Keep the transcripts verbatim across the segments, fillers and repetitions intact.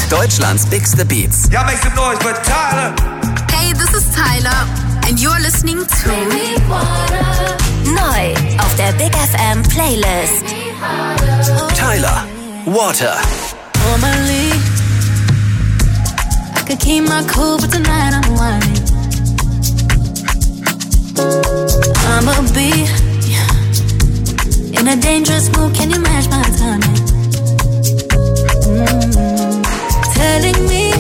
Deutschlands bigste Beats. Y'all make some noise for Tyler. Hey, this is Tyler and you're listening to Neu auf der Big F M Playlist. Tyler, Water. Normally, I could keep my cool, but tonight I'm whining. I'ma be in a dangerous mood. Can you match my timing? Mm-hmm. Telling me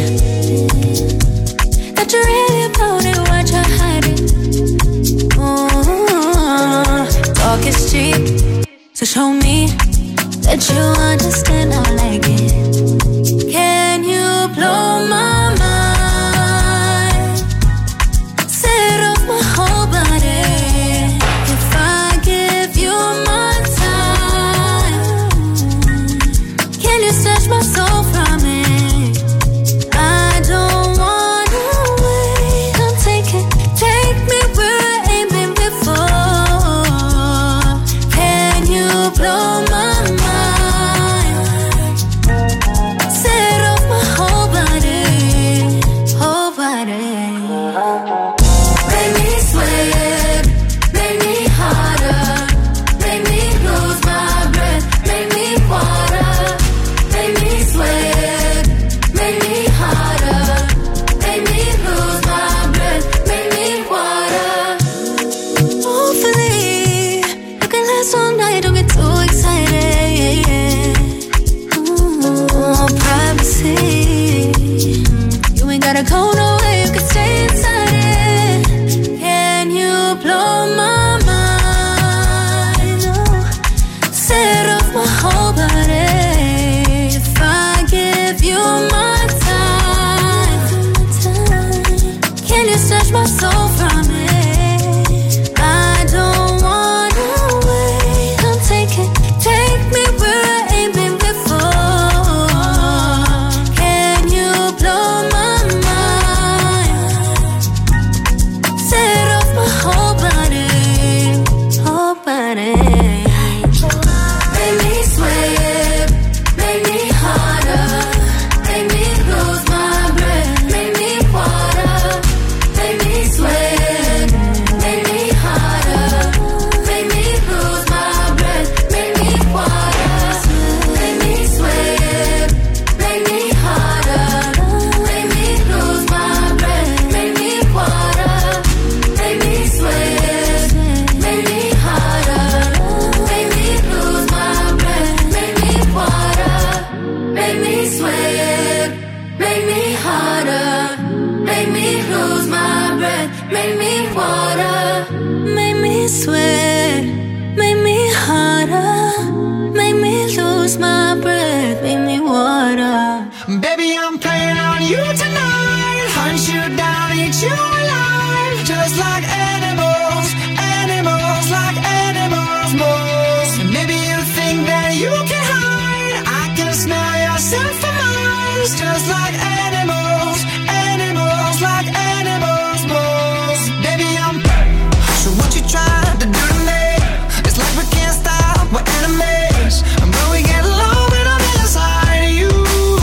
that you're really about it, what you're hiding. Mm-hmm. Talk is cheap, so show me that you understand I like it. Can you blow my mind? Set off my whole body. If I give you my time, can you snatch my soul from it? I don't wanna wait. Come take it, take me where I ain't been before. Can you blow my mind? Set off my whole body, whole body. Make me sweat, make me harder, make me lose my breath, make me water, make me sweat, make me harder, make me lose my breath, make me water. Hopefully, you can last all night, don't get too excited. Ooh, privacy, you ain't gotta go nowhere, you can stay inside it. Can you blow my mind? Oh, set off my whole body. If I give you my time, can you snatch my soul from it? I don't wanna wait. Come take it, take me where I ain't been before. Can you blow my mind? Set off my whole body, whole body. Make me sweat, make me harder, make me lose my breath, make me water, make me sweat, make me harder, make me lose my breath, make me water, make me sweat, make me harder, make me lose my breath, make me water, make me sweat, make me harder, make me lose my breath, make me water, make me sweat, make me harder, make me lose my breath, make me water, make me sweat, make me harder, make me lose my breath, make me water. Baby, I'm playing on you tonight. Hunt you down, eat you alive. Just like animals, animals, like animals, moles. And maybe you think that you can hide. I can smell yourself for miles. Just like animals, animals, like animals, moles. Baby, I'm so what you trying to do to me? It's like we can't stop, we're enemies. But we get along when I'm inside of you.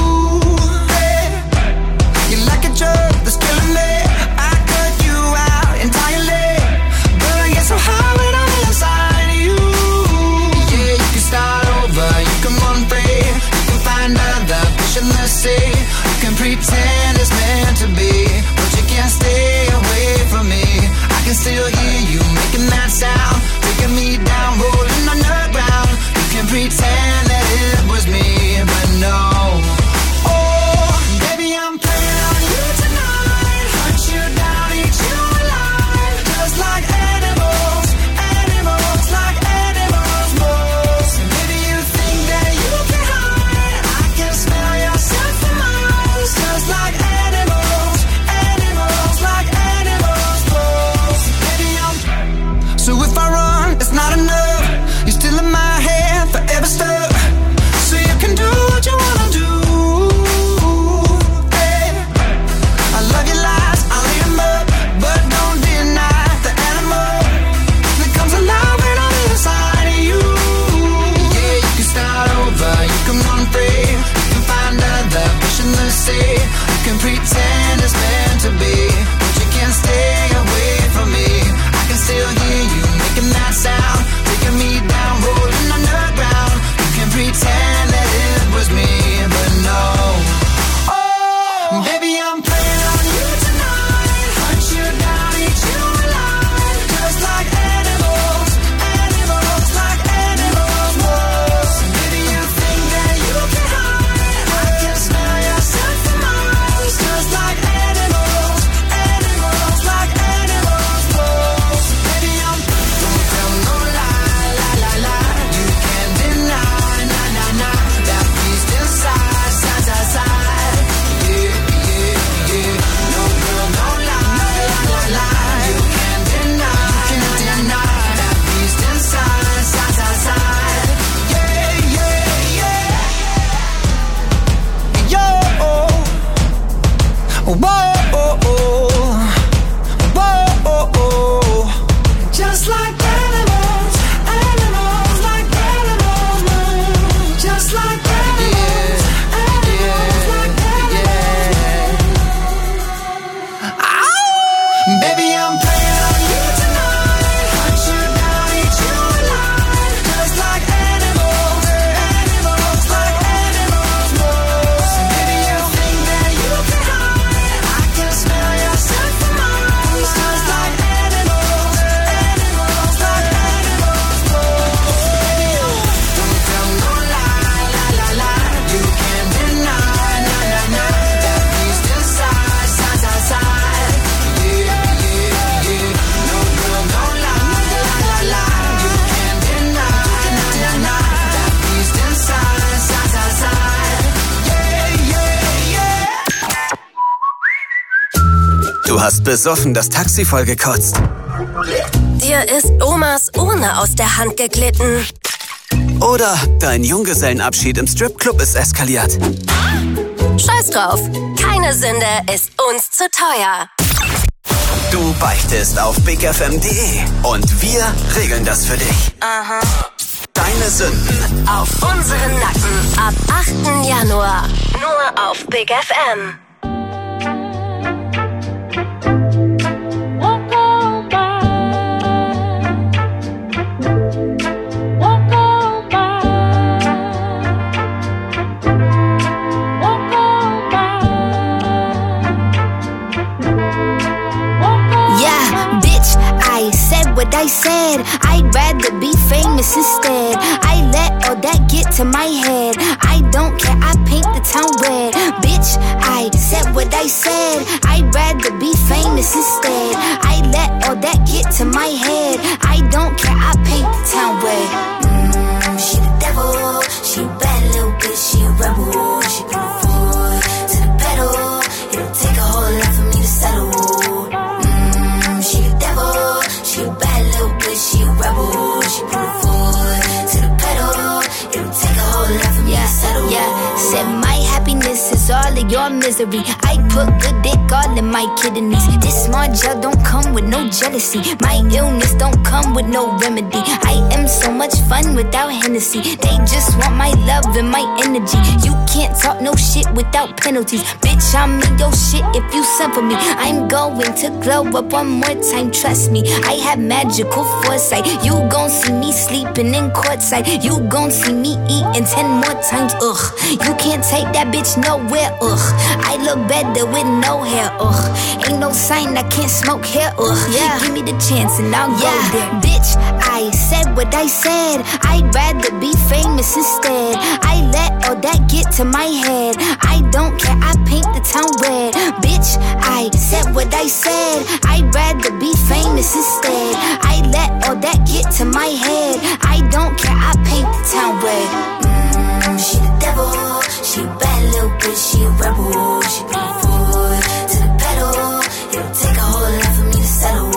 Hey, you're like a drug that's killing me. I cut you out entirely. But I get so high when I'm inside of you. Yeah, you can start over, you can run free. You can find other fish in the sea. You can Du hast besoffen das Taxi vollgekotzt. Dir ist Omas Urne aus der Hand geglitten. Oder dein Junggesellenabschied im Stripclub ist eskaliert. Scheiß drauf. Keine Sünde ist uns zu teuer. Du beichtest auf big f m punkt d e und wir regeln das für dich. Aha. Deine Sünden Auf unseren Nacken. Ab achten Januar. Nur auf Big F M. What I said, I'd rather be famous instead. I let all that get to my head. I don't care, I paint the town red. Bitch, I said what I said. I'd rather be famous instead. I let all that get to my head. I don't care, I paint the town red. Mm, she the devil, she a bad little bitch, she a rebel. She put her foot to the pedal. It'll take a whole lot for me to settle. Mm, she the devil, she a bad little bitch, she a rebel. She put her foot to the pedal. It'll take a whole lot for me to settle. Yeah, said my happiness is all of your misery. I put good dick all in my kidneys. This small gel don't come with no jealousy. My illness don't come with no remedy. I am so much fun without Hennessy. They just want my love and my energy. You can't talk no shit without penalties. Bitch, I'm in your shit if you send for me. I'm going to glow up one more time, trust me. I have magical foresight. You gon' see me sleeping in courtside. You gon' see me eating ten more times, ugh. You can't take that bitch nowhere, ugh. I look better with no hair, ugh. Ain't no sign I can't smoke hair, ugh. Yeah, give me the chance and I'll yeah. go there. Bitch, I said what I said. I'd rather be famous instead. I let all that get to my head. I don't care, I paint the town red. Bitch, I said what I said. I'd rather be famous instead. I let all that get to my head. I don't care, I paint the town red. Mm, she the devil, she a bad little bitch, she a rebel. She put her foot to the pedal. It'll take a whole lot for me to settle.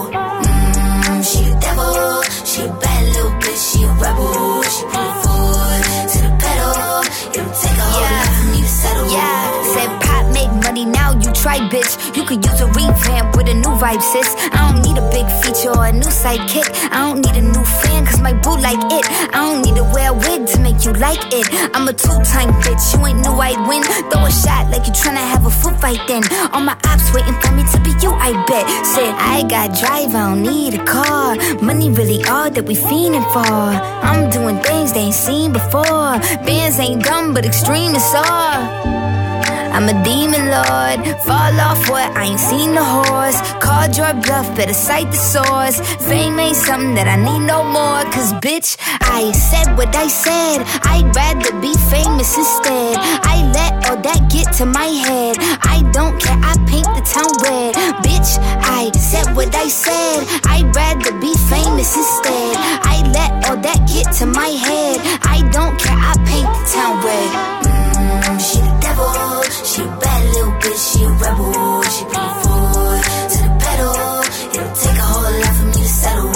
Mm, she the devil, she a bad little bitch, she a rebel. She put her foot to the pedal. It'll take a whole yeah. lot for me to settle. Yeah, said pop make money, now you try, bitch. You could use a revamp with a new vibe, sis. I don't need a big feature or a new sidekick. I don't need a new fan, cause my boo like it. I don't need to wear a wig to make you like it. I'm a two-time bitch, you ain't knew I'd win. Throw a shot like you tryna have a foot fight then. All my ops waiting for me to be you, I bet. Said, I got drive, I don't need a car. Money really all that we fiending for. I'm doing things they ain't seen before. Bands ain't dumb, but extreme is all. I'm a demon lord, fall off what, I ain't seen the horse. Called your bluff, better cite the source. Fame ain't something that I need no more. Cause bitch, I said what I said. I'd rather be famous instead. I let all that get to my head. I don't care, I paint the town red. Bitch, I said what I said. I'd rather be famous instead. I let all that get to my head. I don't care, I paint the town red. Mm, she the devil, she a bad little bitch, she a rebel. She put her foot to the pedal. It'll take a whole lot for me to settle.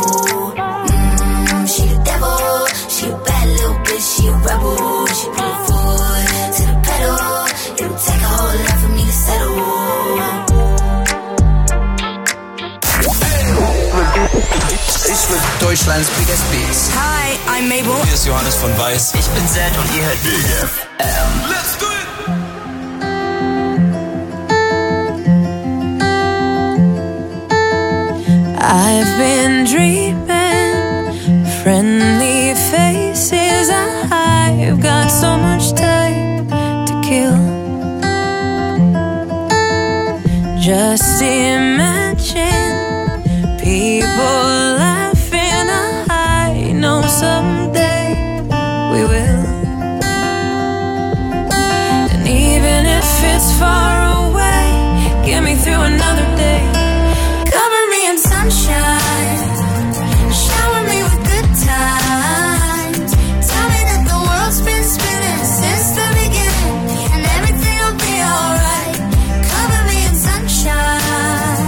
Mm, she the devil, she a bad little bitch, she a rebel. She put her foot to the pedal. It'll take a whole lot for me to settle. Ich bin Deutschlands Biggest Beats. Hi, I'm Mabel. Hier ist Johannes von Weiß. Ich bin Zed und ihr hört Big F M. Let's do it! I've been dreaming, friendly faces. I've got so much time to kill. Just imagine people laughing. I know someday we will. And even if it's far away, get me through another day. Cover me in sunshine, shower me with good times. Tell me that the world's been spinning since the beginning, and everything will be alright. Cover me in sunshine.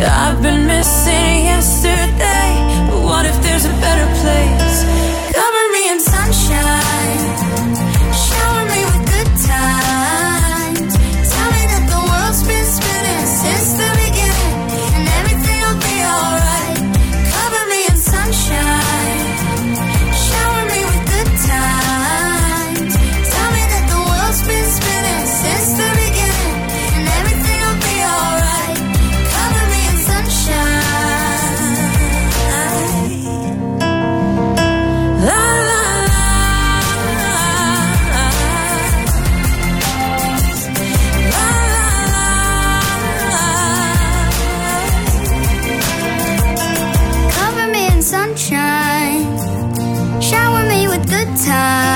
I've been missing yesterday, but what if there's a better place? Cover me in sunshine, shower me with good times. Tell me that the world's been spinning since the beginning, and everything will be alright. Cover me in sunshine, shower me with good times. Tell me that the world's been spinning since the beginning, and everything will be alright. Cover me in sunshine. La la la, la la la. Cover me in sunshine, shower me with good times.